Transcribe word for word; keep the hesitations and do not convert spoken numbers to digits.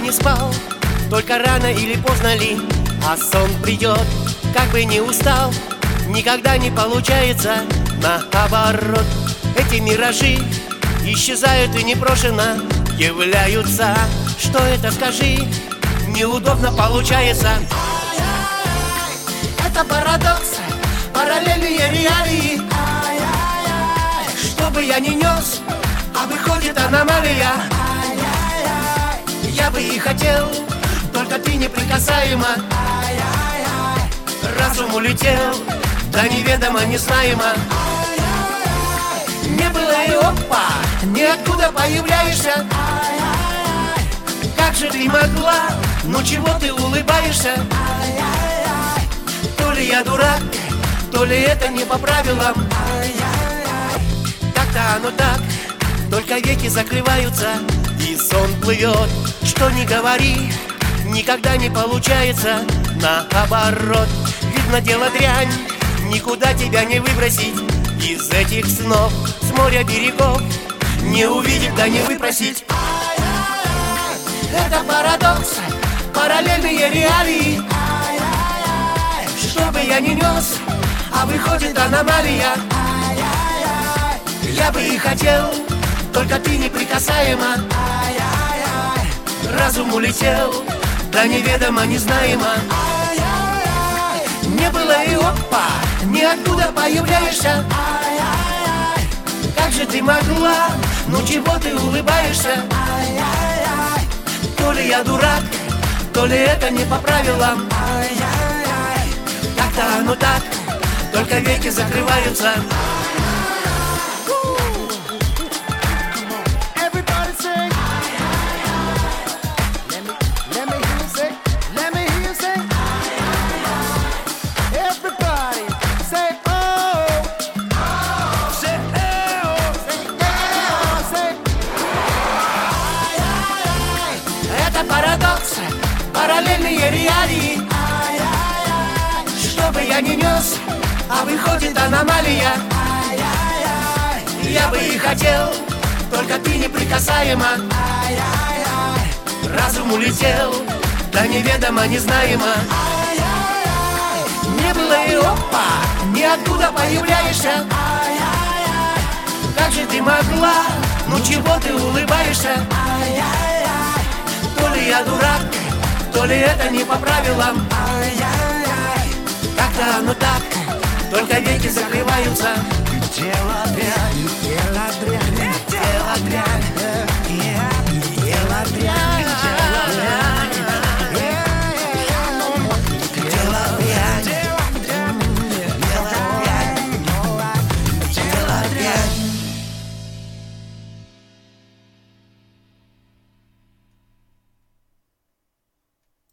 не спал, только рано или поздно ли, а сон придет, как бы не устал, никогда не получается наоборот. Эти миражи исчезают и непрошено являются. Что это, скажи, неудобно получается. Это парадокс, параллельные реалии. Что бы я ни нес, а выходит аномалия. Я бы и хотел, только ты неприкасаема. Разум улетел, да неведомо, незнаемо. Не было и опа, ниоткуда появляешься. Как же ты могла, ну чего ты улыбаешься? То ли я дурак, то ли это не по правилам. Как-то оно так, только веки закрываются, и сон плывет. Что ни говори, никогда не получается наоборот. Видно, дело дрянь, никуда тебя не выбросить из этих снов. С моря берегов не увидеть, да не выпросить. Это парадокс, параллельные реалии. Что бы я ни нес, а выходит аномалия. Я бы и хотел, только ты неприкасаема. Разум улетел, да неведомо, незнаемо. Не было и опа, ниоткуда появляешься. Как же ты могла, ну чего ты улыбаешься? То ли я дурак, то ли это не по правилам. Как-то оно так, только веки закрываются. Парадокс, параллельные реалии. Что бы я ни нес, а выходит аномалия. Я бы и хотел, только ты неприкасаема. Разум улетел, да неведомо, незнаемо. Не было и опа, ниоткуда появляешься. Как же ты могла, ну чего ты улыбаешься? То ли я дурак, то ли это не по правилам. Как-то оно так, только веки закрываются. Дело дрянь, дело дрянь.